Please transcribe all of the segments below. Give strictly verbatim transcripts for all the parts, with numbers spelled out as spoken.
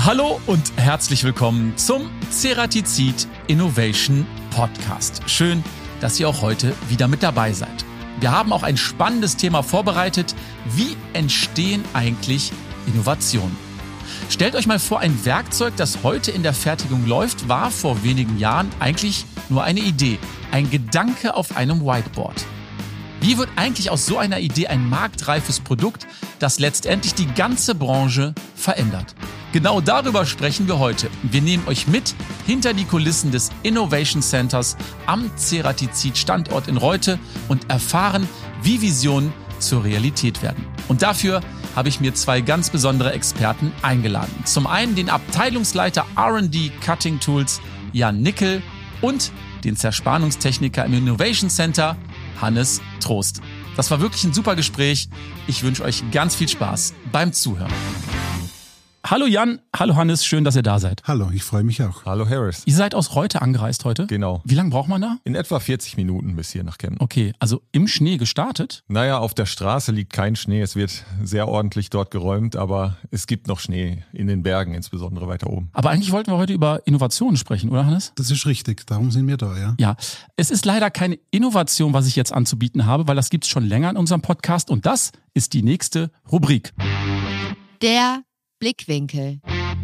Hallo und herzlich willkommen zum Ceratizid Innovation Podcast. Schön, dass ihr auch heute wieder mit dabei seid. Wir haben auch ein spannendes Thema vorbereitet. Wie entstehen eigentlich Innovationen? Stellt euch mal vor, ein Werkzeug, das heute in der Fertigung läuft, war vor wenigen Jahren eigentlich nur eine Idee, ein Gedanke auf einem Whiteboard. Wie wird eigentlich aus so einer Idee ein marktreifes Produkt, das letztendlich die ganze Branche verändert? Genau darüber sprechen wir heute. Wir nehmen euch mit hinter die Kulissen des Innovation Centers am Ceratizid-Standort in Reute und erfahren, wie Visionen zur Realität werden. Und dafür habe ich mir zwei ganz besondere Experten eingeladen. Zum einen den Abteilungsleiter R und D Cutting Tools Jan Nickel und den Zerspannungstechniker im Innovation Center Hannes Trost. Das war wirklich ein super Gespräch. Ich wünsche euch ganz viel Spaß beim Zuhören. Hallo Jan, hallo Hannes, schön, dass ihr da seid. Hallo, ich freue mich auch. Hallo Harris. Ihr seid aus Reute angereist heute? Genau. Wie lange braucht man da? In etwa vierzig Minuten bis hier nach Kempten. Okay, also im Schnee gestartet? Naja, auf der Straße liegt kein Schnee. Es wird sehr ordentlich dort geräumt, aber es gibt noch Schnee in den Bergen, insbesondere weiter oben. Aber eigentlich wollten wir heute über Innovationen sprechen, oder Hannes? Das ist richtig, darum sind wir da, ja. Ja, es ist leider keine Innovation, was ich jetzt anzubieten habe, weil das gibt es schon länger in unserem Podcast und das ist die nächste Rubrik. Der Blickwinkel.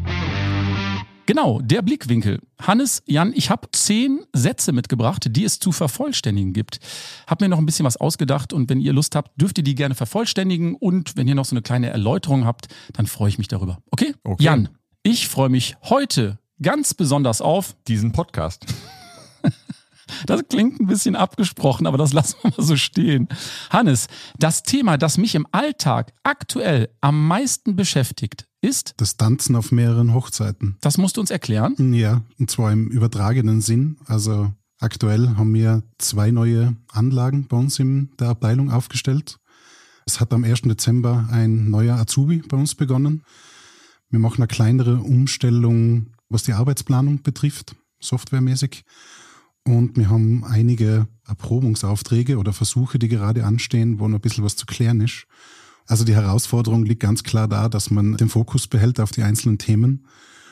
Genau, der Blickwinkel. Hannes, Jan, ich habe zehn Sätze mitgebracht, die es zu vervollständigen gibt. Hab mir noch ein bisschen was ausgedacht und wenn ihr Lust habt, dürft ihr die gerne vervollständigen und wenn ihr noch so eine kleine Erläuterung habt, dann freue ich mich darüber. Okay? Okay. Jan, ich freue mich heute ganz besonders auf diesen Podcast. Das klingt ein bisschen abgesprochen, aber das lassen wir mal so stehen. Hannes, das Thema, das mich im Alltag aktuell am meisten beschäftigt, ist? Das Tanzen auf mehreren Hochzeiten. Das musst du uns erklären? Ja, und zwar im übertragenen Sinn. Also aktuell haben wir zwei neue Anlagen bei uns in der Abteilung aufgestellt. Es hat am ersten Dezember ein neuer Azubi bei uns begonnen. Wir machen eine kleinere Umstellung, was die Arbeitsplanung betrifft, softwaremäßig. Und wir haben einige Erprobungsaufträge oder Versuche, die gerade anstehen, wo noch ein bisschen was zu klären ist. Also die Herausforderung liegt ganz klar da, dass man den Fokus behält auf die einzelnen Themen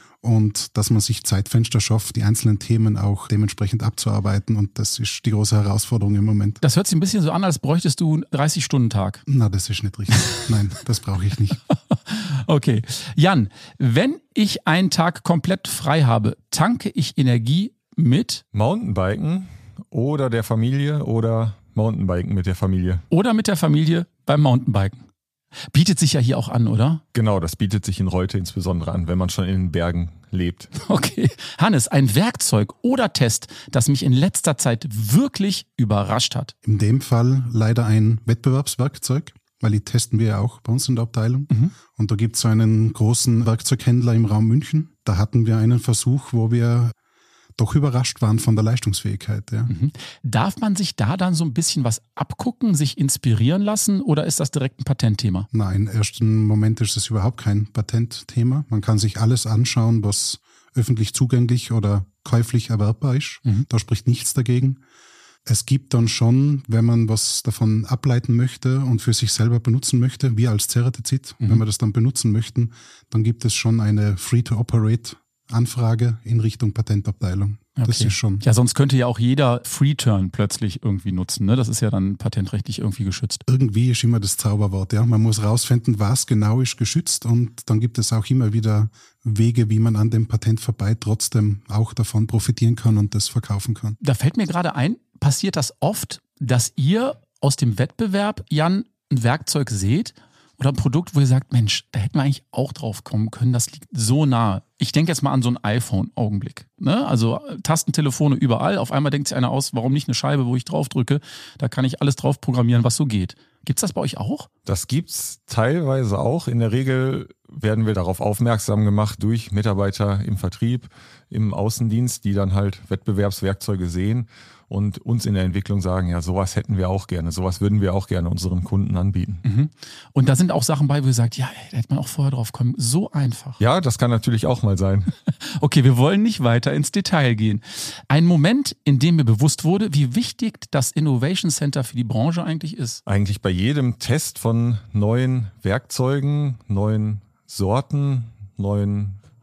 und dass man sich Zeitfenster schafft, die einzelnen Themen auch dementsprechend abzuarbeiten. Und das ist die große Herausforderung im Moment. Das hört sich ein bisschen so an, als bräuchtest du einen dreißig-Stunden-Tag. Na, das ist nicht richtig. Nein, das brauche ich nicht. Okay. Jan, wenn ich einen Tag komplett frei habe, tanke ich Energie mit Mountainbiken oder der Familie oder Mountainbiken mit der Familie. Oder mit der Familie beim Mountainbiken. Bietet sich ja hier auch an, oder? Genau, das bietet sich in Reute insbesondere an, wenn man schon in den Bergen lebt. Okay. Hannes, ein Werkzeug oder Test, das mich in letzter Zeit wirklich überrascht hat. In dem Fall leider ein Wettbewerbswerkzeug, weil die testen wir ja auch bei uns in der Abteilung. Mhm. Und da gibt es so einen großen Werkzeughändler im Raum München. Da hatten wir einen Versuch, wo wir doch überrascht waren von der Leistungsfähigkeit. Ja. Mhm. Darf man sich da dann so ein bisschen was abgucken, sich inspirieren lassen oder ist das direkt ein Patentthema? Nein, im ersten Moment ist es überhaupt kein Patentthema. Man kann sich alles anschauen, was öffentlich zugänglich oder käuflich erwerbbar ist. Mhm. Da spricht nichts dagegen. Es gibt dann schon, wenn man was davon ableiten möchte und für sich selber benutzen möchte, wir als Ceratizid, mhm. wenn wir das dann benutzen möchten, dann gibt es schon eine Free-to-Operate Anfrage in Richtung Patentabteilung. Okay. Das ist schon. Ja, sonst könnte ja auch jeder Freeturn plötzlich irgendwie nutzen. Ne? Das ist ja dann patentrechtlich irgendwie geschützt. Irgendwie ist immer das Zauberwort. Ja, man muss rausfinden, was genau ist geschützt und dann gibt es auch immer wieder Wege, wie man an dem Patent vorbei trotzdem auch davon profitieren kann und das verkaufen kann. Da fällt mir gerade ein, passiert das oft, dass ihr aus dem Wettbewerb, Jan, ein Werkzeug seht oder ein Produkt, wo ihr sagt, Mensch, da hätten wir eigentlich auch drauf kommen können, das liegt so nahe. Ich denke jetzt mal an so ein iPhone-Augenblick. Ne? Also Tastentelefone überall, auf einmal denkt sich einer aus, warum nicht eine Scheibe, wo ich drauf drücke, da kann ich alles drauf programmieren, was so geht. Gibt's das bei euch auch? Das gibt's teilweise auch. In der Regel werden wir darauf aufmerksam gemacht durch Mitarbeiter im Vertrieb, im Außendienst, die dann halt Wettbewerbswerkzeuge sehen und uns in der Entwicklung sagen, ja, sowas hätten wir auch gerne, sowas würden wir auch gerne unseren Kunden anbieten. Mhm. Und da sind auch Sachen bei, wo ihr sagt, ja, da hätte man auch vorher drauf kommen, so einfach. Ja, das kann natürlich auch mal sein. Okay, wir wollen nicht weiter ins Detail gehen. Ein Moment, in dem mir bewusst wurde, wie wichtig das Innovation Center für die Branche eigentlich ist. Eigentlich bei jedem Test von neuen Werkzeugen, neuen Sorten, neuen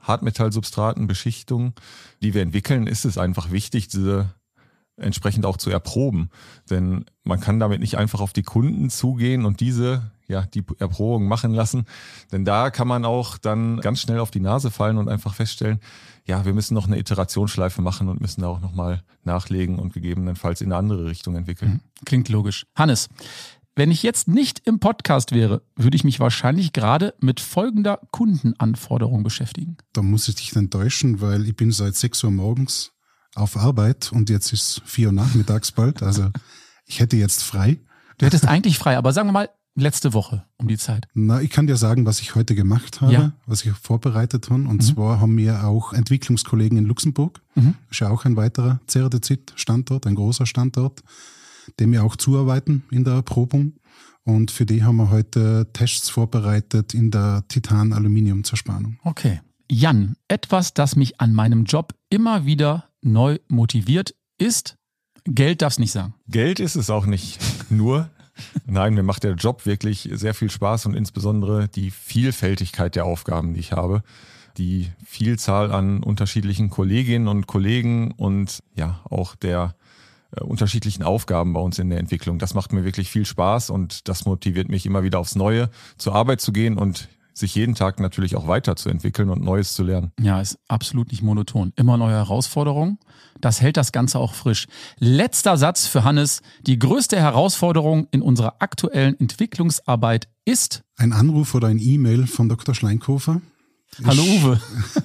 Hartmetallsubstraten, Beschichtungen, die wir entwickeln, ist es einfach wichtig, diese entsprechend auch zu erproben. Denn man kann damit nicht einfach auf die Kunden zugehen und diese, ja, die Erprobung machen lassen. Denn da kann man auch dann ganz schnell auf die Nase fallen und einfach feststellen, ja, wir müssen noch eine Iterationsschleife machen und müssen da auch nochmal nachlegen und gegebenenfalls in eine andere Richtung entwickeln. Klingt logisch. Hannes, wenn ich jetzt nicht im Podcast wäre, würde ich mich wahrscheinlich gerade mit folgender Kundenanforderung beschäftigen. Da muss ich dich enttäuschen, weil ich bin seit sechs Uhr morgens auf Arbeit und jetzt ist vier Uhr nachmittags bald. Also ich hätte jetzt frei. Du hättest eigentlich frei, aber sagen wir mal letzte Woche um die Zeit. Na, ich kann dir sagen, was ich heute gemacht habe, ja. was ich vorbereitet habe. Und mhm. zwar haben wir auch Entwicklungskollegen in Luxemburg. Mhm. Das ist ja auch ein weiterer Ceratizid-Standort, ein großer Standort, dem wir auch zuarbeiten in der Erprobung. Und für die haben wir heute Tests vorbereitet in der Titan-Aluminium-Zerspannung. Okay. Jan, etwas, das mich an meinem Job immer wieder neu motiviert, ist, Geld darf's nicht sagen. Geld ist es auch nicht nur. Nein, mir macht der Job wirklich sehr viel Spaß und insbesondere die Vielfältigkeit der Aufgaben, die ich habe. Die Vielzahl an unterschiedlichen Kolleginnen und Kollegen und ja auch der äh, unterschiedlichen Aufgaben bei uns in der Entwicklung. Das macht mir wirklich viel Spaß und das motiviert mich immer wieder aufs Neue, zur Arbeit zu gehen und sich jeden Tag natürlich auch weiterzuentwickeln und Neues zu lernen. Ja, ist absolut nicht monoton. Immer neue Herausforderungen. Das hält das Ganze auch frisch. Letzter Satz für Hannes. Die größte Herausforderung in unserer aktuellen Entwicklungsarbeit ist? Ein Anruf oder ein E-Mail von Doktor Schleinkofer. Hallo Uwe.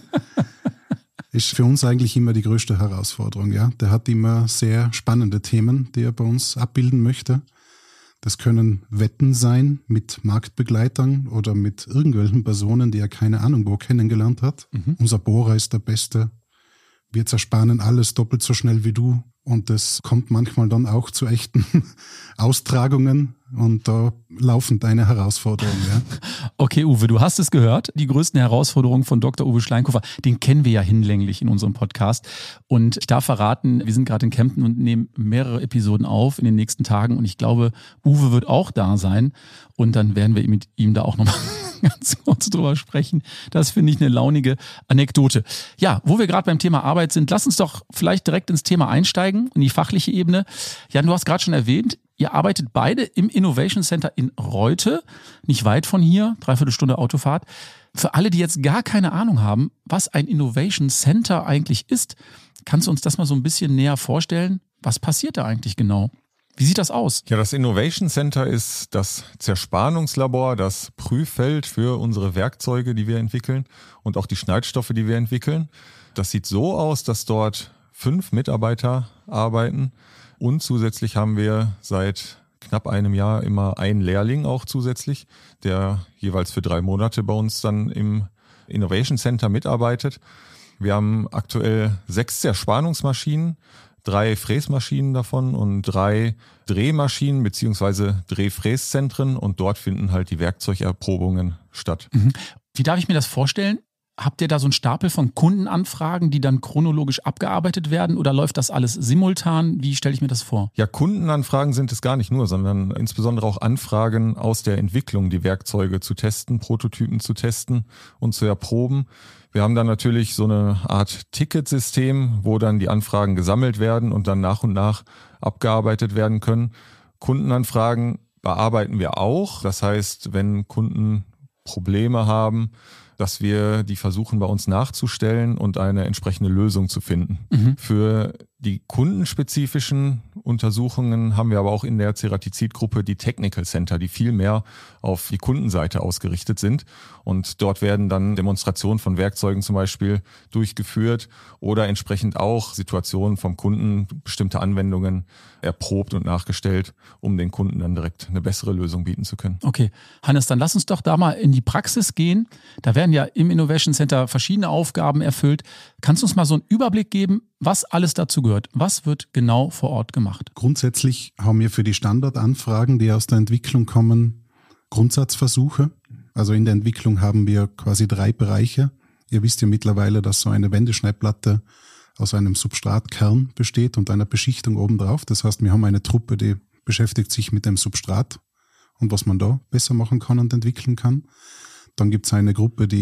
Ist für uns eigentlich immer die größte Herausforderung. Ja, der hat immer sehr spannende Themen, die er bei uns abbilden möchte. Das können Wetten sein mit Marktbegleitern oder mit irgendwelchen Personen, die er keine Ahnung wo kennengelernt hat. Mhm. Unser Bohrer ist der Beste. Wir zerspannen alles doppelt so schnell wie du. Und das kommt manchmal dann auch zu echten Austragungen. Und da laufen deine Herausforderungen. Ja. Okay, Uwe, du hast es gehört. Die größten Herausforderungen von Doktor Uwe Schleinkofer, den kennen wir ja hinlänglich in unserem Podcast. Und ich darf verraten, wir sind gerade in Kempten und nehmen mehrere Episoden auf in den nächsten Tagen. Und ich glaube, Uwe wird auch da sein. Und dann werden wir mit ihm da auch nochmal ganz kurz drüber sprechen. Das finde ich eine launige Anekdote. Ja, wo wir gerade beim Thema Arbeit sind, lass uns doch vielleicht direkt ins Thema einsteigen, in die fachliche Ebene. Jan, du hast gerade schon erwähnt, ihr arbeitet beide im Innovation Center in Reute, nicht weit von hier, dreiviertel Stunde Autofahrt. Für alle, die jetzt gar keine Ahnung haben, was ein Innovation Center eigentlich ist, kannst du uns das mal so ein bisschen näher vorstellen? Was passiert da eigentlich genau? Wie sieht das aus? Ja, das Innovation Center ist das Zerspannungslabor, das Prüffeld für unsere Werkzeuge, die wir entwickeln und auch die Schneidstoffe, die wir entwickeln. Das sieht so aus, dass dort fünf Mitarbeiter arbeiten und zusätzlich haben wir seit knapp einem Jahr immer einen Lehrling auch zusätzlich, der jeweils für drei Monate bei uns dann im Innovation Center mitarbeitet. Wir haben aktuell sechs Zerspannungsmaschinen, drei Fräsmaschinen davon und drei Drehmaschinen beziehungsweise Drehfräszentren und dort finden halt die Werkzeugerprobungen statt. Mhm. Wie darf ich mir das vorstellen? Habt ihr da so einen Stapel von Kundenanfragen, die dann chronologisch abgearbeitet werden oder läuft das alles simultan? Wie stelle ich mir das vor? Ja, Kundenanfragen sind es gar nicht nur, sondern insbesondere auch Anfragen aus der Entwicklung, die Werkzeuge zu testen, Prototypen zu testen und zu erproben. Wir haben dann natürlich so eine Art Ticketsystem, wo dann die Anfragen gesammelt werden und dann nach und nach abgearbeitet werden können. Kundenanfragen bearbeiten wir auch. Das heißt, wenn Kunden Probleme haben, dass wir die versuchen bei uns nachzustellen und eine entsprechende Lösung zu finden. Mhm. Für die kundenspezifischen Untersuchungen haben wir aber auch in der Ceratizid-Gruppe die Technical Center, die viel mehr auf die Kundenseite ausgerichtet sind. Und dort werden dann Demonstrationen von Werkzeugen zum Beispiel durchgeführt oder entsprechend auch Situationen vom Kunden, bestimmte Anwendungen erprobt und nachgestellt, um den Kunden dann direkt eine bessere Lösung bieten zu können. Okay, Hannes, dann lass uns doch da mal in die Praxis gehen. Da werden ja im Innovation Center verschiedene Aufgaben erfüllt. Kannst du uns mal so einen Überblick geben, was alles dazu gehört? Was wird genau vor Ort gemacht? Grundsätzlich haben wir für die Standardanfragen, die aus der Entwicklung kommen, Grundsatzversuche. Also in der Entwicklung haben wir quasi drei Bereiche. Ihr wisst ja mittlerweile, dass so eine Wendeschneidplatte aus einem Substratkern besteht und einer Beschichtung obendrauf. Das heißt, wir haben eine Truppe, die beschäftigt sich mit dem Substrat und was man da besser machen kann und entwickeln kann. Dann gibt es eine Gruppe, die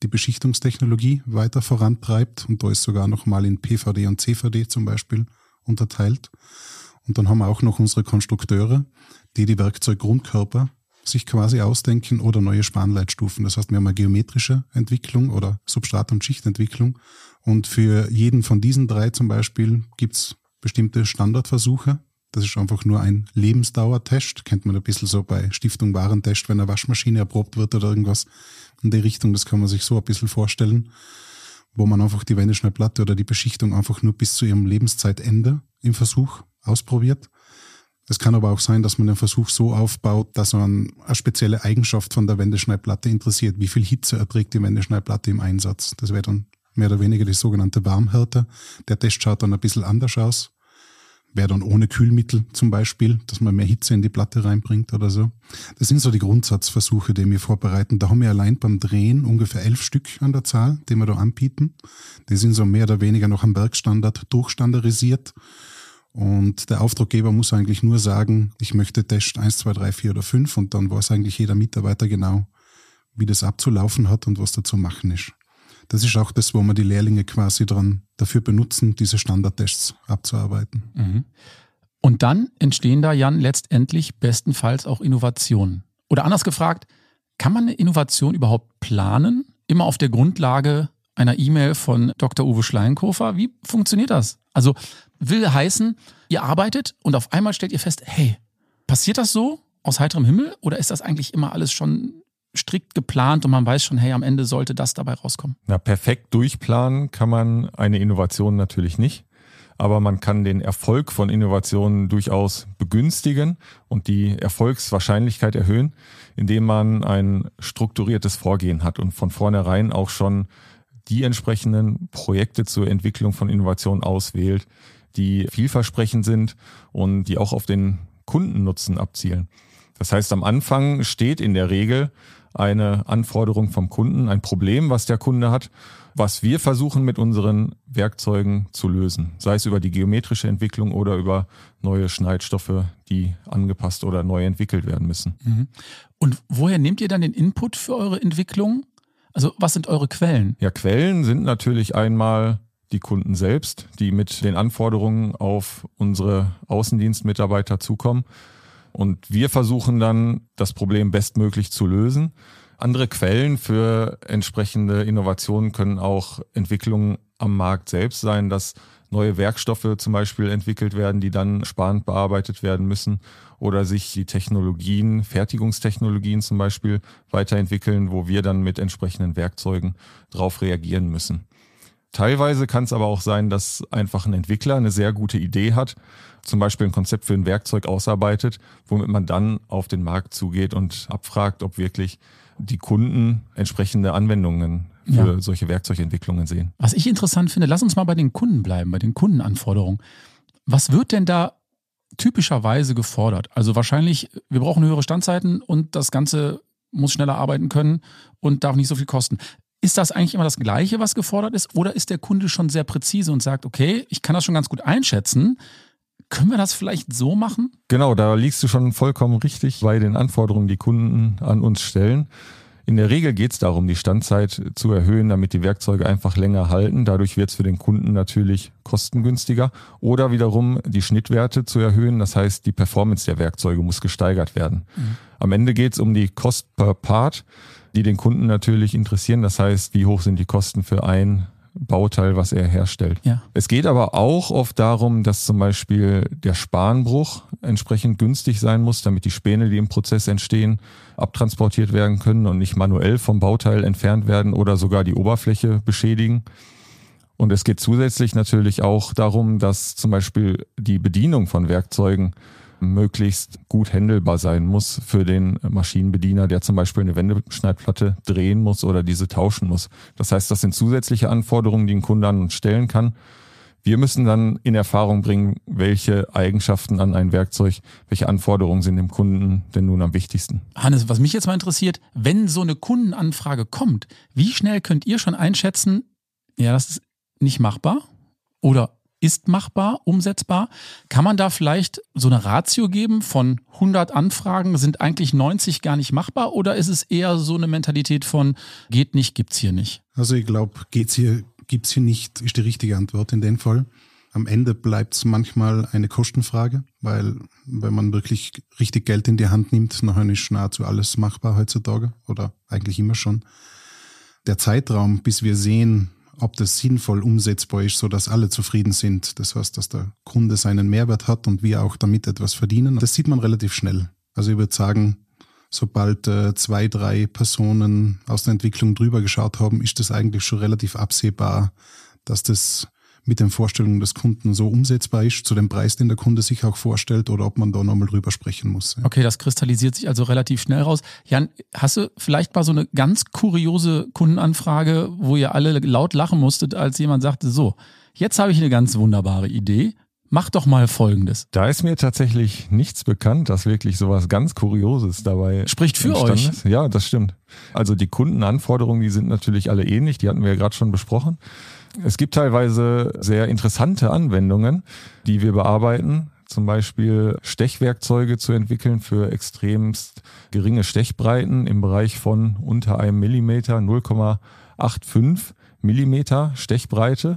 die Beschichtungstechnologie weiter vorantreibt. Und da ist sogar nochmal in P V D und C V D zum Beispiel unterteilt. Und dann haben wir auch noch unsere Konstrukteure, die die Werkzeuggrundkörper sich quasi ausdenken oder neue Spanleitstufen. Das heißt, wir haben eine geometrische Entwicklung oder Substrat- und Schichtentwicklung. Und für jeden von diesen drei zum Beispiel gibt's bestimmte Standardversuche. Das ist einfach nur ein Lebensdauertest. Kennt man ein bisschen so bei Stiftung Warentest, wenn eine Waschmaschine erprobt wird oder irgendwas in die Richtung. Das kann man sich so ein bisschen vorstellen, wo man einfach die Wendeschneidplatte oder die Beschichtung einfach nur bis zu ihrem Lebenszeitende im Versuch ausprobiert. Es kann aber auch sein, dass man den Versuch so aufbaut, dass man eine spezielle Eigenschaft von der Wendeschneidplatte interessiert. Wie viel Hitze erträgt die Wendeschneidplatte im Einsatz? Das wäre dann mehr oder weniger die sogenannte Warmhärte. Der Test schaut dann ein bisschen anders aus. Wäre dann ohne Kühlmittel zum Beispiel, dass man mehr Hitze in die Platte reinbringt oder so. Das sind so die Grundsatzversuche, die wir vorbereiten. Da haben wir allein beim Drehen ungefähr elf Stück an der Zahl, die wir da anbieten. Die sind so mehr oder weniger noch am Werkstandard durchstandardisiert. Und der Auftraggeber muss eigentlich nur sagen, ich möchte Test eins, zwei, drei, vier oder fünf und dann weiß eigentlich jeder Mitarbeiter genau, wie das abzulaufen hat und was da zu machen ist. Das ist auch das, wo wir die Lehrlinge quasi dran dafür benutzen, diese Standardtests abzuarbeiten. Mhm. Und dann entstehen da, Jan, letztendlich bestenfalls auch Innovationen. Oder anders gefragt, kann man eine Innovation überhaupt planen? Immer auf der Grundlage einer E-Mail von Doktor Uwe Schleinkofer? Wie funktioniert das? Also will heißen, ihr arbeitet und auf einmal stellt ihr fest, hey, passiert das so aus heiterem Himmel oder ist das eigentlich immer alles schon strikt geplant und man weiß schon, hey, am Ende sollte das dabei rauskommen? Na, perfekt durchplanen kann man eine Innovation natürlich nicht, aber man kann den Erfolg von Innovationen durchaus begünstigen und die Erfolgswahrscheinlichkeit erhöhen, indem man ein strukturiertes Vorgehen hat und von vornherein auch schon die entsprechenden Projekte zur Entwicklung von Innovationen auswählt, die vielversprechend sind und die auch auf den Kundennutzen abzielen. Das heißt, am Anfang steht in der Regel eine Anforderung vom Kunden, ein Problem, was der Kunde hat, was wir versuchen mit unseren Werkzeugen zu lösen. Sei es über die geometrische Entwicklung oder über neue Schneidstoffe, die angepasst oder neu entwickelt werden müssen. Mhm. Und woher nehmt ihr dann den Input für eure Entwicklung? Also was sind eure Quellen? Ja, Quellen sind natürlich einmal die Kunden selbst, die mit den Anforderungen auf unsere Außendienstmitarbeiter zukommen. Und wir versuchen dann, das Problem bestmöglich zu lösen. Andere Quellen für entsprechende Innovationen können auch Entwicklungen am Markt selbst sein, dass neue Werkstoffe zum Beispiel entwickelt werden, die dann sparend bearbeitet werden müssen oder sich die Technologien, Fertigungstechnologien zum Beispiel weiterentwickeln, wo wir dann mit entsprechenden Werkzeugen drauf reagieren müssen. Teilweise kann es aber auch sein, dass einfach ein Entwickler eine sehr gute Idee hat, zum Beispiel ein Konzept für ein Werkzeug ausarbeitet, womit man dann auf den Markt zugeht und abfragt, ob wirklich die Kunden entsprechende Anwendungen für ja. solche Werkzeugentwicklungen sehen. Was ich interessant finde, lass uns mal bei den Kunden bleiben, bei den Kundenanforderungen. Was wird denn da typischerweise gefordert? Also wahrscheinlich, wir brauchen höhere Standzeiten und das Ganze muss schneller arbeiten können und darf nicht so viel kosten. Ist das eigentlich immer das Gleiche, was gefordert ist? Oder ist der Kunde schon sehr präzise und sagt, okay, ich kann das schon ganz gut einschätzen. Können wir das vielleicht so machen? Genau, da liegst du schon vollkommen richtig bei den Anforderungen, die Kunden an uns stellen. In der Regel geht es darum, die Standzeit zu erhöhen, damit die Werkzeuge einfach länger halten. Dadurch wird es für den Kunden natürlich kostengünstiger. Oder wiederum die Schnittwerte zu erhöhen. Das heißt, die Performance der Werkzeuge muss gesteigert werden. Mhm. Am Ende geht es um die Cost per Part, die den Kunden natürlich interessieren. Das heißt, wie hoch sind die Kosten für ein Bauteil, was er herstellt. Ja. Es geht aber auch oft darum, dass zum Beispiel der Spanbruch entsprechend günstig sein muss, damit die Späne, die im Prozess entstehen, abtransportiert werden können und nicht manuell vom Bauteil entfernt werden oder sogar die Oberfläche beschädigen. Und es geht zusätzlich natürlich auch darum, dass zum Beispiel die Bedienung von Werkzeugen möglichst gut handelbar sein muss für den Maschinenbediener, der zum Beispiel eine Wendeschneidplatte drehen muss oder diese tauschen muss. Das heißt, das sind zusätzliche Anforderungen, die ein Kunde an uns stellen kann. Wir müssen dann in Erfahrung bringen, welche Eigenschaften an ein Werkzeug, welche Anforderungen sind dem Kunden denn nun am wichtigsten. Hannes, was mich jetzt mal interessiert, wenn so eine Kundenanfrage kommt, wie schnell könnt ihr schon einschätzen, ja, das ist nicht machbar oder ist machbar, umsetzbar. Kann man da vielleicht so eine Ratio geben von hundert Anfragen, sind eigentlich neunzig gar nicht machbar oder ist es eher so eine Mentalität von geht nicht, gibt's hier nicht? Also ich glaube, geht's hier, gibt's hier nicht, ist die richtige Antwort in dem Fall. Am Ende bleibt es manchmal eine Kostenfrage, weil wenn man wirklich richtig Geld in die Hand nimmt, nachher ist nahezu alles machbar heutzutage oder eigentlich immer schon. Der Zeitraum, bis wir sehen, ob das sinnvoll umsetzbar ist, sodass alle zufrieden sind, das heißt, dass der Kunde seinen Mehrwert hat und wir auch damit etwas verdienen, das sieht man relativ schnell. Also ich würde sagen, sobald äh, zwei, drei Personen aus der Entwicklung drüber geschaut haben, ist das eigentlich schon relativ absehbar, dass das mit den Vorstellungen des Kunden so umsetzbar ist, zu dem Preis, den der Kunde sich auch vorstellt, oder ob man da nochmal drüber sprechen muss. Ja. Okay, das kristallisiert sich also relativ schnell raus. Jan, hast du vielleicht mal so eine ganz kuriose Kundenanfrage, wo ihr alle laut lachen musstet, als jemand sagte, so, jetzt habe ich eine ganz wunderbare Idee, mach doch mal Folgendes. Da ist mir tatsächlich nichts bekannt, dass wirklich sowas ganz Kurioses dabei spricht für euch. Ist. Ja, das stimmt. Also die Kundenanforderungen, die sind natürlich alle ähnlich, die hatten wir ja gerade schon besprochen. Es gibt teilweise sehr interessante Anwendungen, die wir bearbeiten, zum Beispiel Stechwerkzeuge zu entwickeln für extremst geringe Stechbreiten im Bereich von unter einem Millimeter, null Komma fünfundachtzig Millimeter Stechbreite,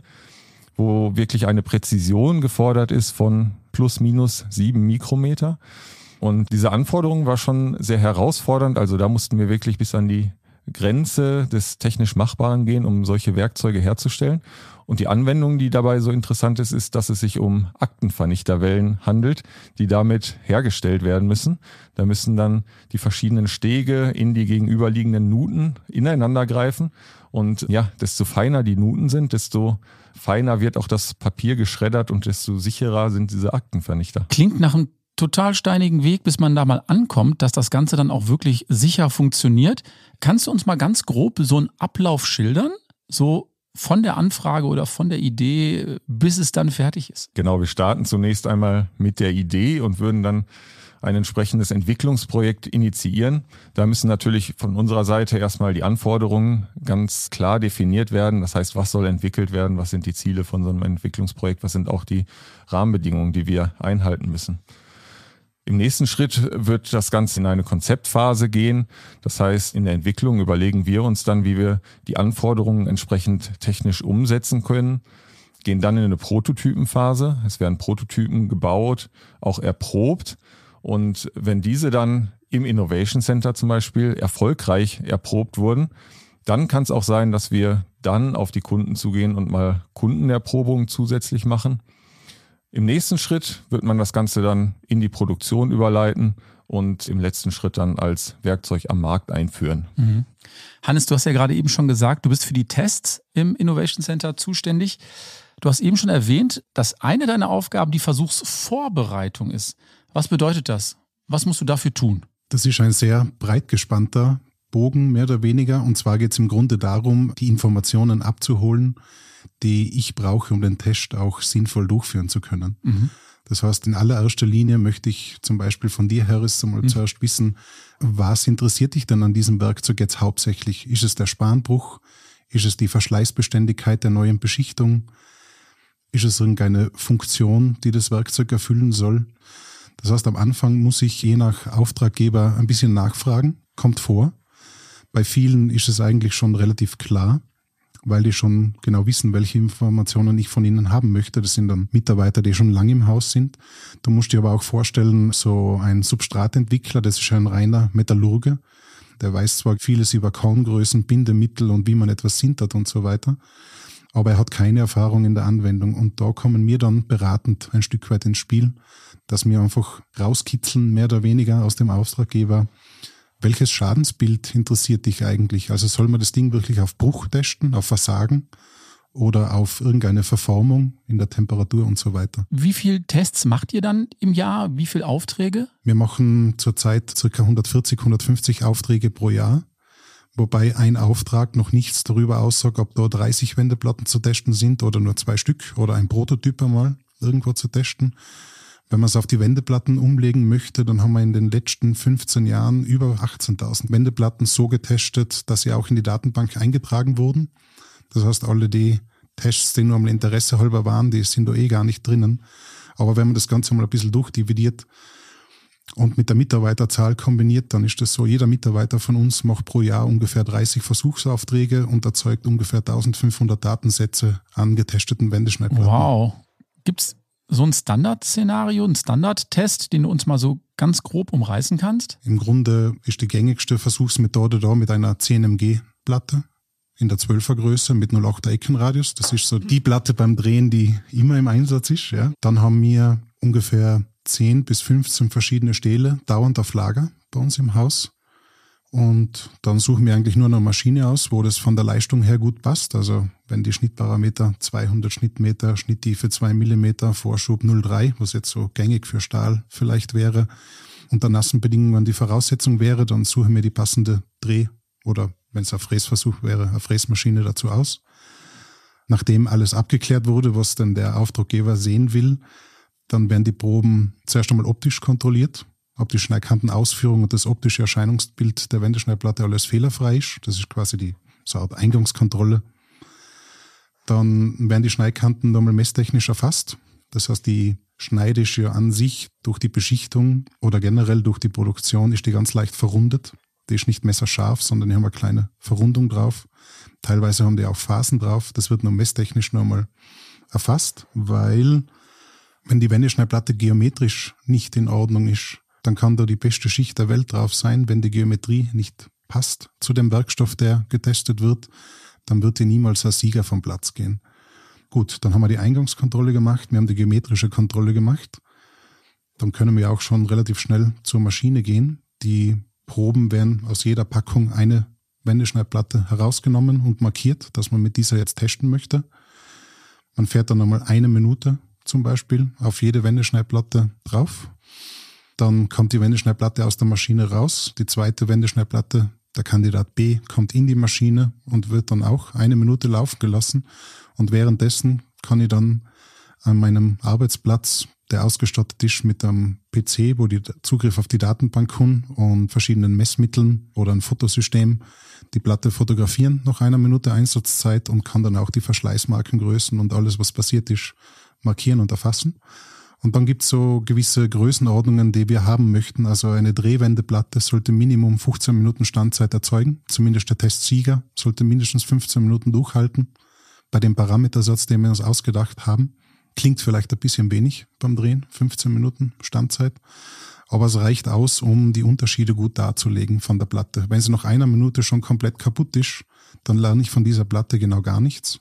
wo wirklich eine Präzision gefordert ist von plus minus sieben Mikrometer. Und diese Anforderung war schon sehr herausfordernd, also da mussten wir wirklich bis an die Grenze des technisch Machbaren gehen, um solche Werkzeuge herzustellen. Und die Anwendung, die dabei so interessant ist, ist, dass es sich um Aktenvernichterwellen handelt, die damit hergestellt werden müssen. Da müssen dann die verschiedenen Stege in die gegenüberliegenden Nuten ineinander greifen. Und ja, desto feiner die Nuten sind, desto feiner wird auch das Papier geschreddert und desto sicherer sind diese Aktenvernichter. Klingt nach einem total steinigen Weg, bis man da mal ankommt, dass das Ganze dann auch wirklich sicher funktioniert. Kannst du uns mal ganz grob so einen Ablauf schildern? So von der Anfrage oder von der Idee, bis es dann fertig ist? Genau, wir starten zunächst einmal mit der Idee und würden dann ein entsprechendes Entwicklungsprojekt initiieren. Da müssen natürlich von unserer Seite erstmal die Anforderungen ganz klar definiert werden. Das heißt, was soll entwickelt werden? Was sind die Ziele von so einem Entwicklungsprojekt? Was sind auch die Rahmenbedingungen, die wir einhalten müssen? Im nächsten Schritt wird das Ganze in eine Konzeptphase gehen. Das heißt, in der Entwicklung überlegen wir uns dann, wie wir die Anforderungen entsprechend technisch umsetzen können, gehen dann in eine Prototypenphase. Es werden Prototypen gebaut, auch erprobt. Und wenn diese dann im Innovation Center zum Beispiel erfolgreich erprobt wurden, dann kann es auch sein, dass wir dann auf die Kunden zugehen und mal Kundenerprobungen zusätzlich machen. Im nächsten Schritt wird man das Ganze dann in die Produktion überleiten und im letzten Schritt dann als Werkzeug am Markt einführen. Mhm. Hannes, du hast ja gerade eben schon gesagt, du bist für die Tests im Innovation Center zuständig. Du hast eben schon erwähnt, dass eine deiner Aufgaben die Versuchsvorbereitung ist. Was bedeutet das? Was musst du dafür tun? Das ist ein sehr breit gespannter Bogen, mehr oder weniger. Und zwar geht es im Grunde darum, die Informationen abzuholen, die ich brauche, um den Test auch sinnvoll durchführen zu können. Mhm. Das heißt, in allererster Linie möchte ich zum Beispiel von dir, Harris, einmal mhm. zuerst wissen, was interessiert dich denn an diesem Werkzeug jetzt hauptsächlich? Ist es der Spanbruch? Ist es die Verschleißbeständigkeit der neuen Beschichtung? Ist es irgendeine Funktion, die das Werkzeug erfüllen soll? Das heißt, am Anfang muss ich je nach Auftraggeber ein bisschen nachfragen, kommt vor. Bei vielen ist es eigentlich schon relativ klar, weil die schon genau wissen, welche Informationen ich von ihnen haben möchte. Das sind dann Mitarbeiter, die schon lange im Haus sind. Du musst dir aber auch vorstellen, so ein Substratentwickler, das ist ein reiner Metallurge. Der weiß zwar vieles über Korngrößen, Bindemittel und wie man etwas sintert und so weiter, aber er hat keine Erfahrung in der Anwendung. Und da kommen wir dann beratend ein Stück weit ins Spiel, dass wir einfach rauskitzeln, mehr oder weniger aus dem Auftraggeber, welches Schadensbild interessiert dich eigentlich? Also soll man das Ding wirklich auf Bruch testen, auf Versagen oder auf irgendeine Verformung in der Temperatur und so weiter? Wie viele Tests macht ihr dann im Jahr? Wie viele Aufträge? Wir machen zurzeit ca. hundertvierzig, hundertfünfzig Aufträge pro Jahr, wobei ein Auftrag noch nichts darüber aussagt, ob da dreißig Wendeplatten zu testen sind oder nur zwei Stück oder ein Prototyp einmal irgendwo zu testen. Wenn man es auf die Wendeplatten umlegen möchte, dann haben wir in den letzten fünfzehn Jahren über achtzehntausend Wendeplatten so getestet, dass sie auch in die Datenbank eingetragen wurden. Das heißt, alle die Tests, die nur am Interesse halber waren, die sind da eh gar nicht drinnen. Aber wenn man das Ganze mal ein bisschen durchdividiert und mit der Mitarbeiterzahl kombiniert, dann ist das so, jeder Mitarbeiter von uns macht pro Jahr ungefähr dreißig Versuchsaufträge und erzeugt ungefähr eintausendfünfhundert Datensätze an getesteten Wendeschneidplatten. Wow. Gibt's so ein Standardszenario, ein Standardtest, den du uns mal so ganz grob umreißen kannst? Im Grunde ist die gängigste Versuchsmethode da mit einer zehn M G-Platte in der zwölfer Größe mit null Komma achter Eckenradius. Das ist so die Platte beim Drehen, die immer im Einsatz ist. Ja. Dann haben wir ungefähr zehn bis fünfzehn verschiedene Stähle dauernd auf Lager bei uns im Haus. Und dann suchen wir eigentlich nur eine Maschine aus, wo das von der Leistung her gut passt. Also wenn die Schnittparameter zweihundert Schnittmeter, Schnitttiefe zwei Millimeter, Vorschub null Komma drei, was jetzt so gängig für Stahl vielleicht wäre, unter nassen Bedingungen die Voraussetzung wäre, dann suchen wir die passende Dreh- oder wenn es ein Fräsversuch wäre, eine Fräsmaschine dazu aus. Nachdem alles abgeklärt wurde, was dann der Auftraggeber sehen will, dann werden die Proben zuerst einmal optisch kontrolliert, ob die Schneidkantenausführung und das optische Erscheinungsbild der Wendeschneidplatte alles fehlerfrei ist. Das ist quasi die so eine Art Eingangskontrolle. Dann werden die Schneidkanten nochmal messtechnisch erfasst. Das heißt, die Schneide ist ja an sich durch die Beschichtung oder generell durch die Produktion ist die ganz leicht verrundet. Die ist nicht messerscharf, sondern die haben eine kleine Verrundung drauf. Teilweise haben die auch Phasen drauf. Das wird nur messtechnisch nochmal erfasst, weil wenn die Wendeschneidplatte geometrisch nicht in Ordnung ist, dann kann da die beste Schicht der Welt drauf sein. Wenn die Geometrie nicht passt zu dem Werkstoff, der getestet wird, dann wird die niemals als Sieger vom Platz gehen. Gut, dann haben wir die Eingangskontrolle gemacht, wir haben die geometrische Kontrolle gemacht. Dann können wir auch schon relativ schnell zur Maschine gehen. Die Proben werden aus jeder Packung eine Wendeschneidplatte herausgenommen und markiert, dass man mit dieser jetzt testen möchte. Man fährt dann nochmal eine Minute zum Beispiel auf jede Wendeschneidplatte drauf. Dann kommt die Wendeschneidplatte aus der Maschine raus. Die zweite Wendeschneidplatte, der Kandidat B, kommt in die Maschine und wird dann auch eine Minute laufen gelassen. Und währenddessen kann ich dann an meinem Arbeitsplatz, der ausgestattet ist mit einem P C, wo die Zugriff auf die Datenbank haben und verschiedenen Messmitteln oder ein Fotosystem, die Platte fotografieren nach einer Minute Einsatzzeit und kann dann auch die Verschleißmarkengrößen und alles, was passiert ist, markieren und erfassen. Und dann gibt es so gewisse Größenordnungen, die wir haben möchten. Also eine Drehwendeplatte sollte Minimum fünfzehn Minuten Standzeit erzeugen. Zumindest der Testsieger sollte mindestens fünfzehn Minuten durchhalten. Bei dem Parametersatz, den wir uns ausgedacht haben, klingt vielleicht ein bisschen wenig beim Drehen, fünfzehn Minuten Standzeit. Aber es reicht aus, um die Unterschiede gut darzulegen von der Platte. Wenn sie nach einer Minute schon komplett kaputt ist, dann lerne ich von dieser Platte genau gar nichts.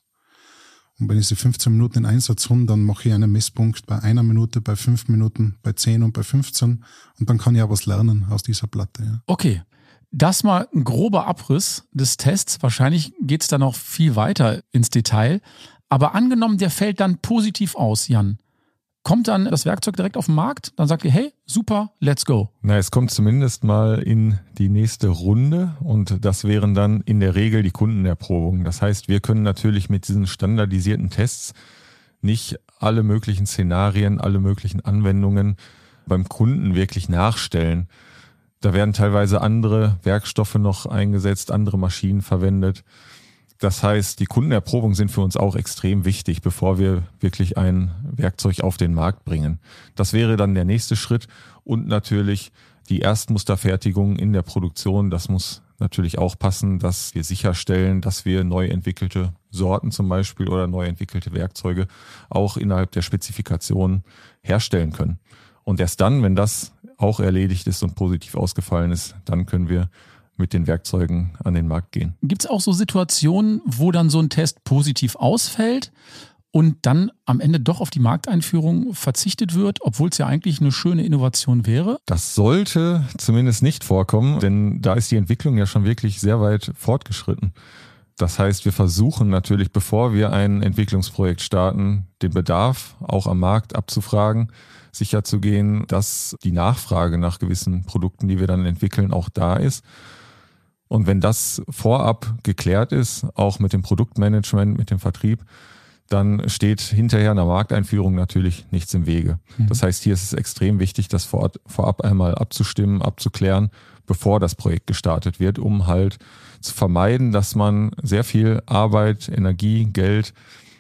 Und wenn ich sie fünfzehn Minuten in Einsatz habe, dann mache ich einen Messpunkt bei einer Minute, bei fünf Minuten, bei zehn und bei fünfzehn. Und dann kann ich auch was lernen aus dieser Platte. Ja. Okay, das mal ein grober Abriss des Tests. Wahrscheinlich geht es dann noch viel weiter ins Detail. Aber angenommen, der fällt dann positiv aus, Jan. Kommt dann das Werkzeug direkt auf den Markt, dann sagt ihr, hey, super, let's go. Na, es kommt zumindest mal in die nächste Runde und das wären dann in der Regel die Kundenerprobungen. Das heißt, wir können natürlich mit diesen standardisierten Tests nicht alle möglichen Szenarien, alle möglichen Anwendungen beim Kunden wirklich nachstellen. Da werden teilweise andere Werkstoffe noch eingesetzt, andere Maschinen verwendet. Das heißt, die Kundenerprobungen sind für uns auch extrem wichtig, bevor wir wirklich ein Werkzeug auf den Markt bringen. Das wäre dann der nächste Schritt und natürlich die Erstmusterfertigung in der Produktion. Das muss natürlich auch passen, dass wir sicherstellen, dass wir neu entwickelte Sorten zum Beispiel oder neu entwickelte Werkzeuge auch innerhalb der Spezifikation herstellen können. Und erst dann, wenn das auch erledigt ist und positiv ausgefallen ist, dann können wir mit den Werkzeugen an den Markt gehen. Gibt es auch so Situationen, wo dann so ein Test positiv ausfällt und dann am Ende doch auf die Markteinführung verzichtet wird, obwohl es ja eigentlich eine schöne Innovation wäre? Das sollte zumindest nicht vorkommen, denn da ist die Entwicklung ja schon wirklich sehr weit fortgeschritten. Das heißt, wir versuchen natürlich, bevor wir ein Entwicklungsprojekt starten, den Bedarf auch am Markt abzufragen, sicherzugehen, dass die Nachfrage nach gewissen Produkten, die wir dann entwickeln, auch da ist. Und wenn das vorab geklärt ist, auch mit dem Produktmanagement, mit dem Vertrieb, dann steht hinterher einer Markteinführung natürlich nichts im Wege. Mhm. Das heißt, hier ist es extrem wichtig, das vor, vorab einmal abzustimmen, abzuklären, bevor das Projekt gestartet wird, um halt zu vermeiden, dass man sehr viel Arbeit, Energie, Geld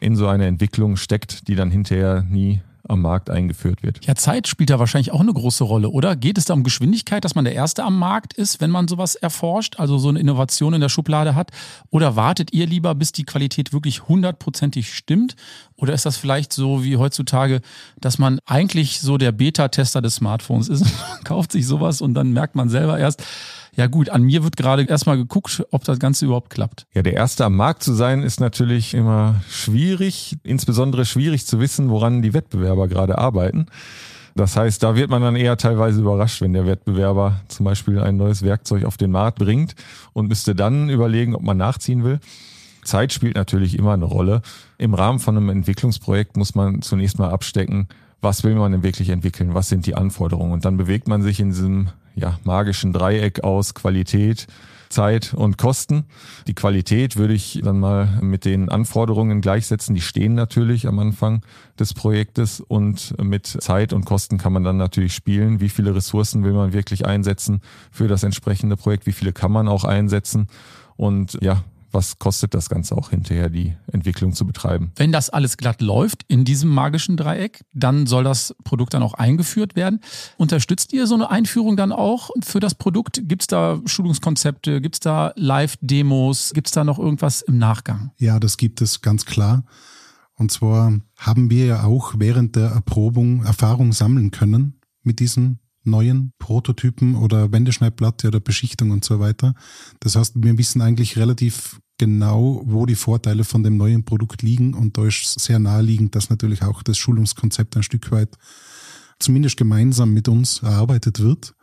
in so eine Entwicklung steckt, die dann hinterher nie am Markt eingeführt wird. Ja, Zeit spielt da wahrscheinlich auch eine große Rolle, oder? Geht es da um Geschwindigkeit, dass man der Erste am Markt ist, wenn man sowas erforscht, also so eine Innovation in der Schublade hat? Oder wartet ihr lieber, bis die Qualität wirklich hundertprozentig stimmt? Oder ist das vielleicht so wie heutzutage, dass man eigentlich so der Beta-Tester des Smartphones ist, kauft sich sowas und dann merkt man selber erst, ja gut, an mir wird gerade erstmal geguckt, ob das Ganze überhaupt klappt. Ja, der Erste am Markt zu sein, ist natürlich immer schwierig, insbesondere schwierig zu wissen, woran die Wettbewerber gerade arbeiten. Das heißt, da wird man dann eher teilweise überrascht, wenn der Wettbewerber zum Beispiel ein neues Werkzeug auf den Markt bringt und müsste dann überlegen, ob man nachziehen will. Zeit spielt natürlich immer eine Rolle. Im Rahmen von einem Entwicklungsprojekt muss man zunächst mal abstecken, was will man denn wirklich entwickeln, was sind die Anforderungen. Und dann bewegt man sich in diesem ja, magischen Dreieck aus Qualität, Zeit und Kosten. Die Qualität würde ich dann mal mit den Anforderungen gleichsetzen. Die stehen natürlich am Anfang des Projektes und mit Zeit und Kosten kann man dann natürlich spielen. Wie viele Ressourcen will man wirklich einsetzen für das entsprechende Projekt? Wie viele kann man auch einsetzen? Und ja, was kostet das Ganze auch hinterher, die Entwicklung zu betreiben? Wenn das alles glatt läuft in diesem magischen Dreieck, dann soll das Produkt dann auch eingeführt werden. Unterstützt ihr so eine Einführung dann auch für das Produkt? Gibt es da Schulungskonzepte? Gibt es da Live-Demos? Gibt es da noch irgendwas im Nachgang? Ja, das gibt es ganz klar. Und zwar haben wir ja auch während der Erprobung Erfahrung sammeln können mit diesen neuen Prototypen oder Wendeschneidplatte oder Beschichtung und so weiter. Das heißt, wir wissen eigentlich relativ genau, wo die Vorteile von dem neuen Produkt liegen und da ist sehr naheliegend, dass natürlich auch das Schulungskonzept ein Stück weit zumindest gemeinsam mit uns erarbeitet wird.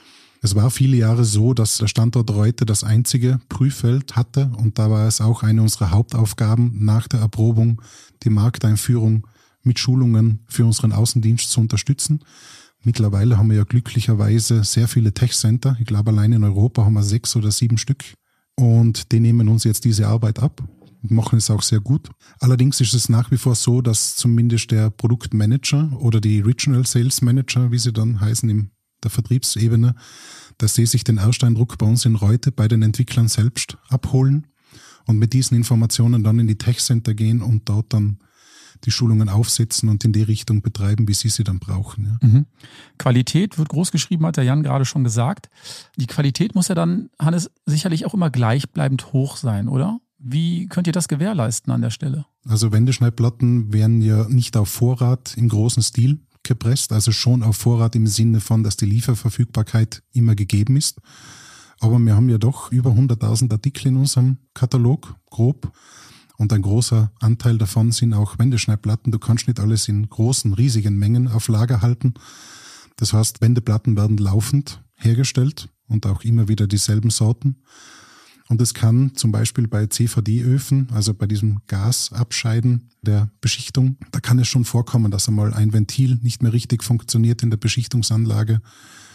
Es war viele Jahre so, dass der Standort Reute das einzige Prüffeld hatte und da war es auch eine unserer Hauptaufgaben nach der Erprobung, die Markteinführung mit Schulungen für unseren Außendienst zu unterstützen. Mittlerweile haben wir ja glücklicherweise sehr viele Tech-Center. Ich glaube, allein in Europa haben wir sechs oder sieben Stück. Und die nehmen uns jetzt diese Arbeit ab und machen es auch sehr gut. Allerdings ist es nach wie vor so, dass zumindest der Produktmanager oder die Regional Sales Manager, wie sie dann heißen in der Vertriebsebene, dass sie sich den Ersteindruck bei uns in Reute bei den Entwicklern selbst abholen und mit diesen Informationen dann in die Tech-Center gehen und dort dann die Schulungen aufsetzen und in die Richtung betreiben, wie sie sie dann brauchen. Ja. Mhm. Qualität wird groß geschrieben, hat der Jan gerade schon gesagt. Die Qualität muss ja dann, Hannes, sicherlich auch immer gleichbleibend hoch sein, oder? Wie könnt ihr das gewährleisten an der Stelle? Also Wendeschneidplatten werden ja nicht auf Vorrat im großen Stil gepresst, also schon auf Vorrat im Sinne von, dass die Lieferverfügbarkeit immer gegeben ist. Aber wir haben ja doch über hunderttausend Artikel in unserem Katalog, grob. Und ein großer Anteil davon sind auch Wendeschneidplatten. Du kannst nicht alles in großen, riesigen Mengen auf Lager halten. Das heißt, Wendeplatten werden laufend hergestellt und auch immer wieder dieselben Sorten. Und es kann zum Beispiel bei C V D-Öfen, also bei diesem Gasabscheiden der Beschichtung, da kann es schon vorkommen, dass einmal ein Ventil nicht mehr richtig funktioniert in der Beschichtungsanlage,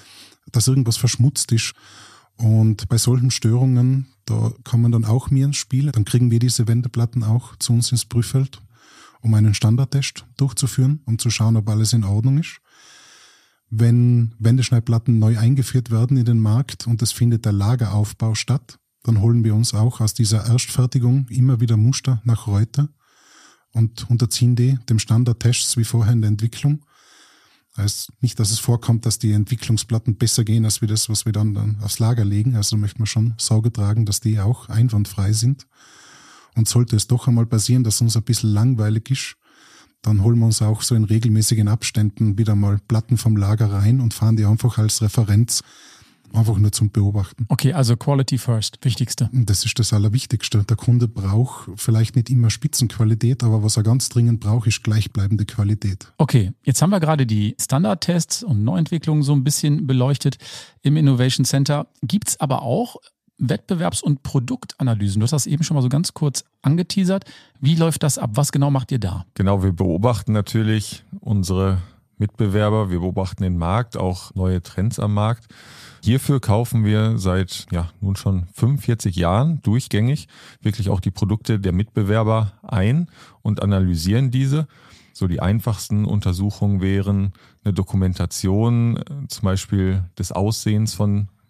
dass irgendwas verschmutzt ist. Und bei solchen Störungen, da kommen dann auch wir ins Spiel. Dann kriegen wir diese Wendeplatten auch zu uns ins Prüffeld, um einen Standardtest durchzuführen, um zu schauen, ob alles in Ordnung ist. Wenn Wendeschneidplatten neu eingeführt werden in den Markt und es findet der Lageraufbau statt, dann holen wir uns auch aus dieser Erstfertigung immer wieder Muster nach Reute und unterziehen die dem Standardtests wie vorher in der Entwicklung. Heißt nicht, dass es vorkommt, dass die Entwicklungsplatten besser gehen als wir das, was wir dann, dann aufs Lager legen. Also da möchte man schon Sorge tragen, dass die auch einwandfrei sind. Und sollte es doch einmal passieren, dass uns ein bisschen langweilig ist, dann holen wir uns auch so in regelmäßigen Abständen wieder mal Platten vom Lager rein und fahren die einfach als Referenz, einfach nur zum Beobachten. Okay, also Quality first, wichtigste. Das ist das Allerwichtigste. Der Kunde braucht vielleicht nicht immer Spitzenqualität, aber was er ganz dringend braucht, ist gleichbleibende Qualität. Okay, jetzt haben wir gerade die Standardtests und Neuentwicklungen so ein bisschen beleuchtet im Innovation Center. Gibt es aber auch Wettbewerbs- und Produktanalysen? Du hast das eben schon mal so ganz kurz angeteasert. Wie läuft das ab? Was genau macht ihr da? Genau, wir beobachten natürlich unsere Mitbewerber, wir beobachten den Markt, auch neue Trends am Markt. Hierfür kaufen wir seit ja nun schon fünfundvierzig Jahren durchgängig wirklich auch die Produkte der Mitbewerber ein und analysieren diese. So die einfachsten Untersuchungen wären eine Dokumentation zum Beispiel des Aussehens von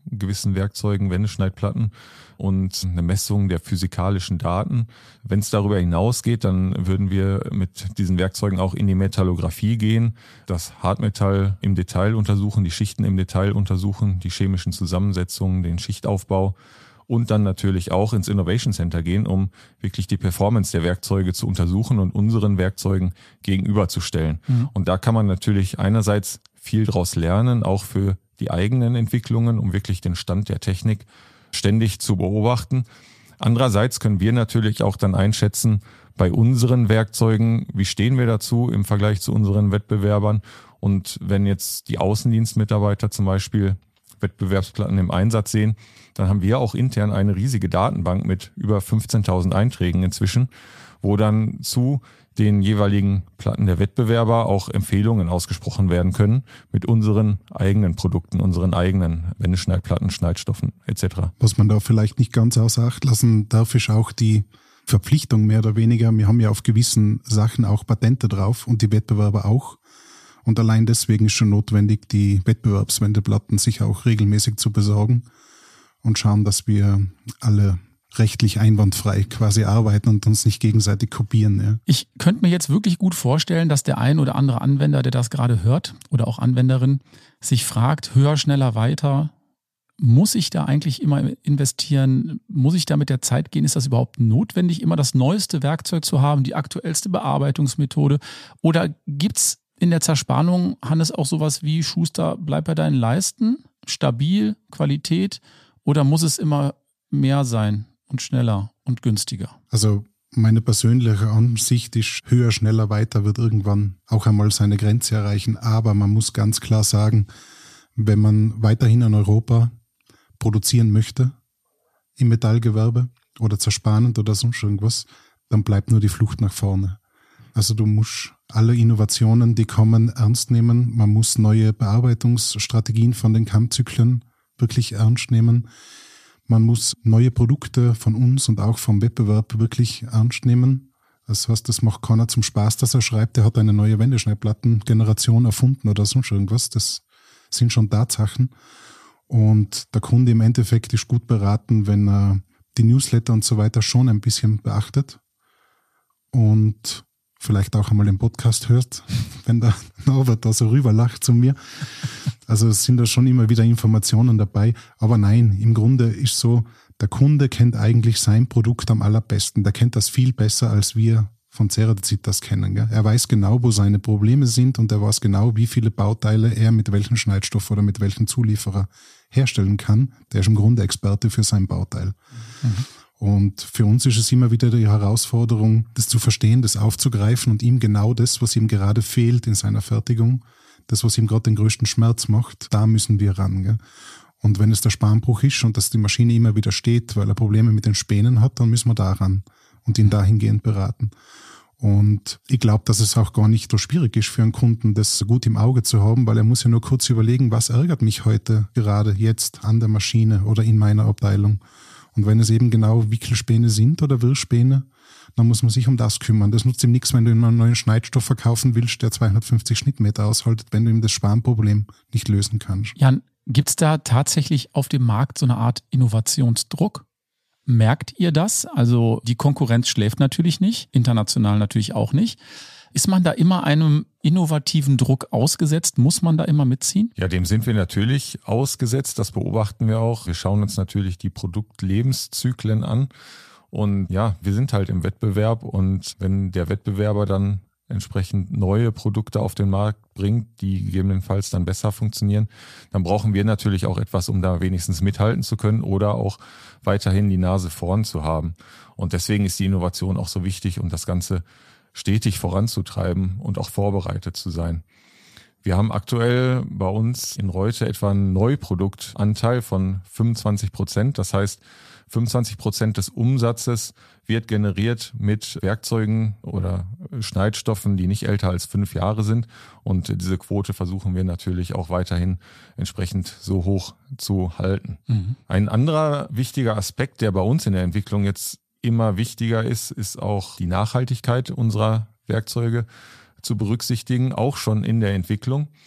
gewissen Werkzeugen, Wendeschneidplatten und eine Messung der physikalischen Daten. Wenn es darüber hinausgeht, dann würden wir mit diesen Werkzeugen auch in die Metallographie gehen, das Hartmetall im Detail untersuchen, die Schichten im Detail untersuchen, die chemischen Zusammensetzungen, den Schichtaufbau und dann natürlich auch ins Innovation Center gehen, um wirklich die Performance der Werkzeuge zu untersuchen und unseren Werkzeugen gegenüberzustellen. Mhm. Und da kann man natürlich einerseits viel draus lernen, auch für die eigenen Entwicklungen, um wirklich den Stand der Technik ständig zu beobachten. Andererseits können wir natürlich auch dann einschätzen, bei unseren Werkzeugen, wie stehen wir dazu im Vergleich zu unseren Wettbewerbern. Und wenn jetzt die Außendienstmitarbeiter zum Beispiel Wettbewerbsplatten im Einsatz sehen, dann haben wir auch intern eine riesige Datenbank mit über fünfzehntausend Einträgen inzwischen, wo dann zu den jeweiligen Platten der Wettbewerber auch Empfehlungen ausgesprochen werden können mit unseren eigenen Produkten, unseren eigenen Wendeschneidplatten, Schneidstoffen et cetera. Was man da vielleicht nicht ganz außer Acht lassen darf, ist auch die Verpflichtung mehr oder weniger. Wir haben ja auf gewissen Sachen auch Patente drauf und die Wettbewerber auch. Und allein deswegen ist schon notwendig, die Wettbewerbswendeplatten sich auch regelmäßig zu besorgen und schauen, dass wir alle rechtlich einwandfrei quasi arbeiten und uns nicht gegenseitig kopieren. Ja. Ich könnte mir jetzt wirklich gut vorstellen, dass der ein oder andere Anwender, der das gerade hört oder auch Anwenderin, sich fragt, höher, schneller, weiter, muss ich da eigentlich immer investieren? Muss ich da mit der Zeit gehen? Ist das überhaupt notwendig, immer das neueste Werkzeug zu haben, die aktuellste Bearbeitungsmethode? Oder gibt es in der Zerspannung, Hannes, auch sowas wie Schuster, bleib bei deinen Leisten, stabil, Qualität, oder muss es immer mehr sein und schneller und günstiger? Also meine persönliche Ansicht ist, höher, schneller, weiter wird irgendwann auch einmal seine Grenze erreichen, aber man muss ganz klar sagen, wenn man weiterhin in Europa produzieren möchte, im Metallgewerbe oder zerspanend oder sonst irgendwas, dann bleibt nur die Flucht nach vorne. Also du musst alle Innovationen, die kommen, ernst nehmen. Man muss neue Bearbeitungsstrategien von den Kammzyklen wirklich ernst nehmen. Man muss neue Produkte von uns und auch vom Wettbewerb wirklich ernst nehmen. Das heißt, das macht keiner zum Spaß, dass er schreibt, er hat eine neue Wendeschneidplattengeneration erfunden oder sonst irgendwas. Das sind schon Tatsachen. Und der Kunde im Endeffekt ist gut beraten, wenn er die Newsletter und so weiter schon ein bisschen beachtet und vielleicht auch einmal den Podcast hört, wenn der Norbert da so rüberlacht zu mir. Also es sind da schon immer wieder Informationen dabei. Aber nein, im Grunde ist so, der Kunde kennt eigentlich sein Produkt am allerbesten. Der kennt das viel besser, als wir von Ceratizid das kennen. Gell? Er weiß genau, wo seine Probleme sind und er weiß genau, wie viele Bauteile er mit welchem Schneidstoff oder mit welchem Zulieferer herstellen kann. Der ist im Grunde Experte für sein Bauteil. Mhm. Und für uns ist es immer wieder die Herausforderung, das zu verstehen, das aufzugreifen und ihm genau das, was ihm gerade fehlt in seiner Fertigung, das, was ihm gerade den größten Schmerz macht, da müssen wir ran. Gell? Und wenn es der Spanbruch ist und dass die Maschine immer wieder steht, weil er Probleme mit den Spänen hat, dann müssen wir da ran und ihn dahingehend beraten. Und ich glaube, dass es auch gar nicht so schwierig ist für einen Kunden, das gut im Auge zu haben, weil er muss ja nur kurz überlegen, was ärgert mich heute gerade jetzt an der Maschine oder in meiner Abteilung. Und wenn es eben genau Wickelspäne sind oder Wirrspäne, dann muss man sich um das kümmern. Das nutzt ihm nichts, wenn du ihm einen neuen Schneidstoff verkaufen willst, der zweihundertfünfzig Schnittmeter aushaltet, wenn du ihm das Spanproblem nicht lösen kannst. Jan, gibt es da tatsächlich auf dem Markt so eine Art Innovationsdruck? Merkt ihr das? Also die Konkurrenz schläft natürlich nicht, international natürlich auch nicht. Ist man da immer einem innovativen Druck ausgesetzt? Muss man da immer mitziehen? Ja, dem sind wir natürlich ausgesetzt. Das beobachten wir auch. Wir schauen uns natürlich die Produktlebenszyklen an. Und ja, wir sind halt im Wettbewerb. Und wenn der Wettbewerber dann entsprechend neue Produkte auf den Markt bringt, die gegebenenfalls dann besser funktionieren, dann brauchen wir natürlich auch etwas, um da wenigstens mithalten zu können oder auch weiterhin die Nase vorn zu haben. Und deswegen ist die Innovation auch so wichtig und das Ganze stetig voranzutreiben und auch vorbereitet zu sein. Wir haben aktuell bei uns in Reute etwa einen Neuproduktanteil von fünfundzwanzig Prozent. Das heißt, fünfundzwanzig Prozent des Umsatzes wird generiert mit Werkzeugen oder Schneidstoffen, die nicht älter als fünf Jahre sind. Und diese Quote versuchen wir natürlich auch weiterhin entsprechend so hoch zu halten. Mhm. Ein anderer wichtiger Aspekt, der bei uns in der Entwicklung jetzt immer wichtiger ist, ist auch die Nachhaltigkeit unserer Werkzeuge zu berücksichtigen, auch schon in der Entwicklung.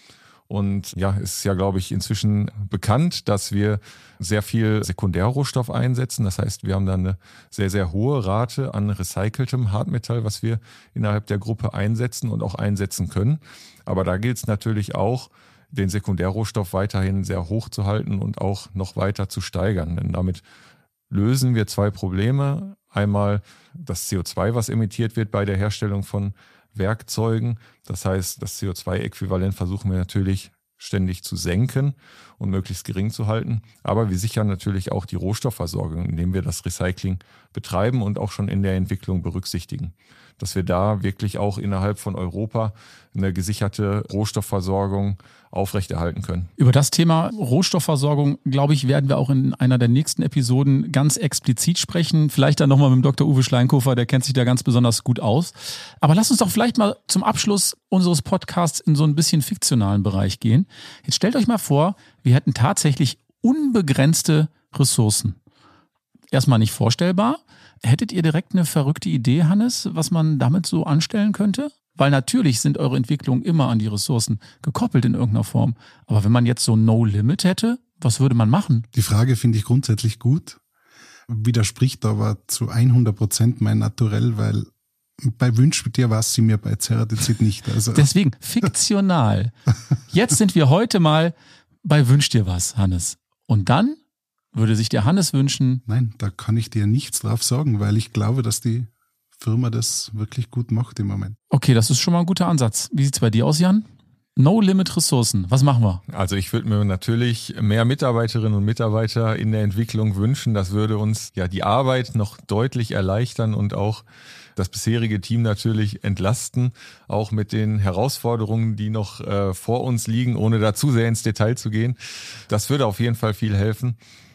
Und ja, es ist ja, glaube ich, inzwischen bekannt, dass wir sehr viel Sekundärrohstoff einsetzen. Das heißt, wir haben dann eine sehr, sehr hohe Rate an recyceltem Hartmetall, was wir innerhalb der Gruppe einsetzen und auch einsetzen können. Aber da gilt es natürlich auch, den Sekundärrohstoff weiterhin sehr hoch zu halten und auch noch weiter zu steigern. Denn damit lösen wir zwei Probleme. Einmal das C O zwei, was emittiert wird bei der Herstellung von Werkzeugen. Das heißt, das C O zwei Äquivalent versuchen wir natürlich ständig zu senken und möglichst gering zu halten. Aber wir sichern natürlich auch die Rohstoffversorgung, indem wir das Recycling betreiben und auch schon in der Entwicklung berücksichtigen, dass wir da wirklich auch innerhalb von Europa eine gesicherte Rohstoffversorgung aufrechterhalten können. Über das Thema Rohstoffversorgung, glaube ich, werden wir auch in einer der nächsten Episoden ganz explizit sprechen. Vielleicht dann nochmal mit dem Doktor Uwe Schleinkofer, der kennt sich da ganz besonders gut aus. Aber lass uns doch vielleicht mal zum Abschluss unseres Podcasts in so ein bisschen fiktionalen Bereich gehen. Jetzt stellt euch mal vor, wir hätten tatsächlich unbegrenzte Ressourcen. Erstmal nicht vorstellbar. Hättet ihr direkt eine verrückte Idee, Hannes, was man damit so anstellen könnte? Weil natürlich sind eure Entwicklungen immer an die Ressourcen gekoppelt in irgendeiner Form. Aber wenn man jetzt so No Limit hätte, was würde man machen? Die Frage finde ich grundsätzlich gut, widerspricht aber zu hundert Prozent mein Naturell, weil bei Wünsch dir was sie mir bei Ceratizid nicht. Also deswegen fiktional. Jetzt sind wir heute mal bei Wünsch dir was, Hannes. Und dann würde sich der Hannes wünschen? Nein, da kann ich dir nichts drauf sagen, weil ich glaube, dass die Firma das wirklich gut macht im Moment. Okay, das ist schon mal ein guter Ansatz. Wie sieht's bei dir aus, Jan? No Limit Ressourcen. Was machen wir? Also ich würde mir natürlich mehr Mitarbeiterinnen und Mitarbeiter in der Entwicklung wünschen. Das würde uns ja die Arbeit noch deutlich erleichtern und auch das bisherige Team natürlich entlasten, auch mit den Herausforderungen, die noch äh, vor uns liegen, ohne da zu sehr ins Detail zu gehen. Das würde auf jeden Fall viel helfen.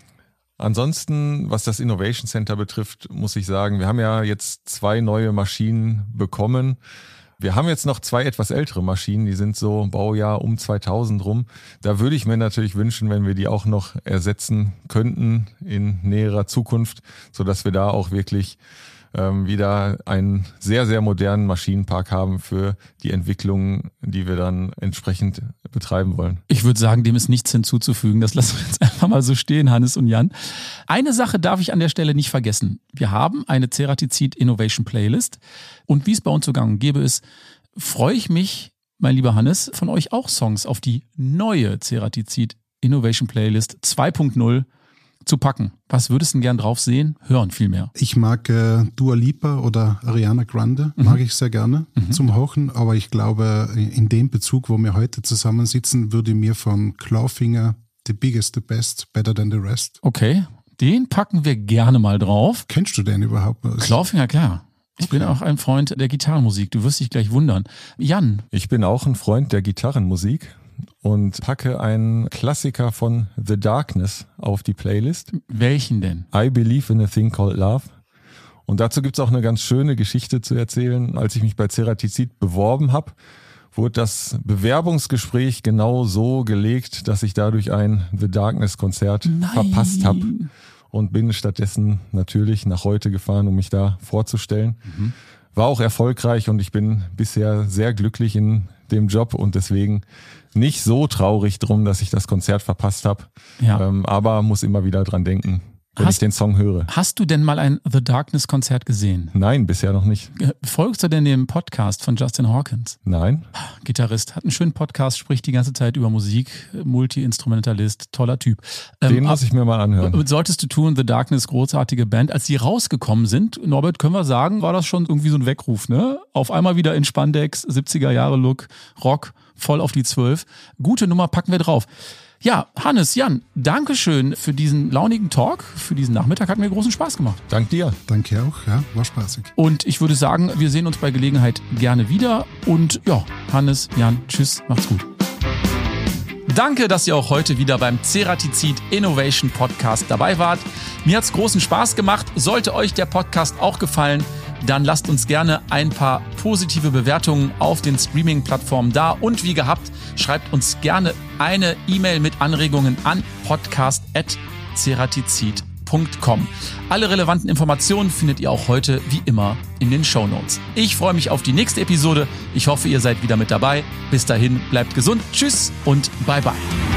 Ansonsten, was das Innovation Center betrifft, muss ich sagen, wir haben ja jetzt zwei neue Maschinen bekommen. Wir haben jetzt noch zwei etwas ältere Maschinen, die sind so Baujahr um zweitausend rum. Da würde ich mir natürlich wünschen, wenn wir die auch noch ersetzen könnten in näherer Zukunft, sodass wir da auch wirklich ähm, wieder einen sehr, sehr modernen Maschinenpark haben für die Entwicklungen, die wir dann entsprechend betreiben wollen. Ich würde sagen, dem ist nichts hinzuzufügen. Das lassen wir jetzt einfach mal so stehen, Hannes und Jan. Eine Sache darf ich an der Stelle nicht vergessen. Wir haben eine Ceratizid Innovation Playlist und wie es bei uns so gang und gäbe ist, freue ich mich, mein lieber Hannes, von euch auch Songs auf die neue Ceratizid Innovation Playlist zwei Punkt null zu packen. Was würdest du denn gern drauf sehen? Hören vielmehr. Ich mag äh, Dua Lipa oder Ariana Grande, mhm. mag ich sehr gerne mhm. zum Hochen, aber ich glaube, in dem Bezug, wo wir heute zusammensitzen, würde mir von Clawfinger The Biggest, The Best, Better Than The Rest. Okay, den packen wir gerne mal drauf. Kennst du den überhaupt? Clawfinger, klar. Ich okay. bin auch ein Freund der Gitarrenmusik, du wirst dich gleich wundern. Jan? Ich bin auch ein Freund der Gitarrenmusik und packe einen Klassiker von The Darkness auf die Playlist. Welchen denn? I Believe in a Thing Called Love. Und dazu gibt's auch eine ganz schöne Geschichte zu erzählen. Als ich mich bei Ceratizid beworben habe, wurde das Bewerbungsgespräch genau so gelegt, dass ich dadurch ein The Darkness-Konzert Nein. verpasst habe und bin stattdessen natürlich nach heute gefahren, um mich da vorzustellen. Mhm. War auch erfolgreich und ich bin bisher sehr glücklich in dem Job und deswegen nicht so traurig drum, dass ich das Konzert verpasst habe. Ja. Ähm, aber muss immer wieder dran denken, wenn hast, ich den Song höre. Hast du denn mal ein The Darkness Konzert gesehen? Nein, bisher noch nicht. Folgst du denn dem Podcast von Justin Hawkins? Nein. Gitarrist, hat einen schönen Podcast, spricht die ganze Zeit über Musik, Multi-Instrumentalist, toller Typ. Den ähm, muss ich mir mal anhören. Solltest du tun, The Darkness, großartige Band. Als die rausgekommen sind, Norbert, können wir sagen, war das schon irgendwie so ein Weckruf, ne? Auf einmal wieder in Spandex, siebziger Jahre Look, Rock, voll auf die zwölf. Gute Nummer, packen wir drauf. Ja, Hannes, Jan, Dankeschön für diesen launigen Talk, für diesen Nachmittag. Hat mir großen Spaß gemacht. Dank dir. Danke auch, ja, war spaßig. Und ich würde sagen, wir sehen uns bei Gelegenheit gerne wieder. Und ja, Hannes, Jan, tschüss, macht's gut. Danke, dass ihr auch heute wieder beim Ceratizid Innovation Podcast dabei wart. Mir hat's großen Spaß gemacht. Sollte euch der Podcast auch gefallen, dann lasst uns gerne ein paar positive Bewertungen auf den Streaming-Plattformen da. Und wie gehabt, schreibt uns gerne eine E-Mail mit Anregungen an podcast at ceratizid punkt com. Alle relevanten Informationen findet ihr auch heute wie immer in den Shownotes. Ich freue mich auf die nächste Episode. Ich hoffe, ihr seid wieder mit dabei. Bis dahin, bleibt gesund. Tschüss und bye bye.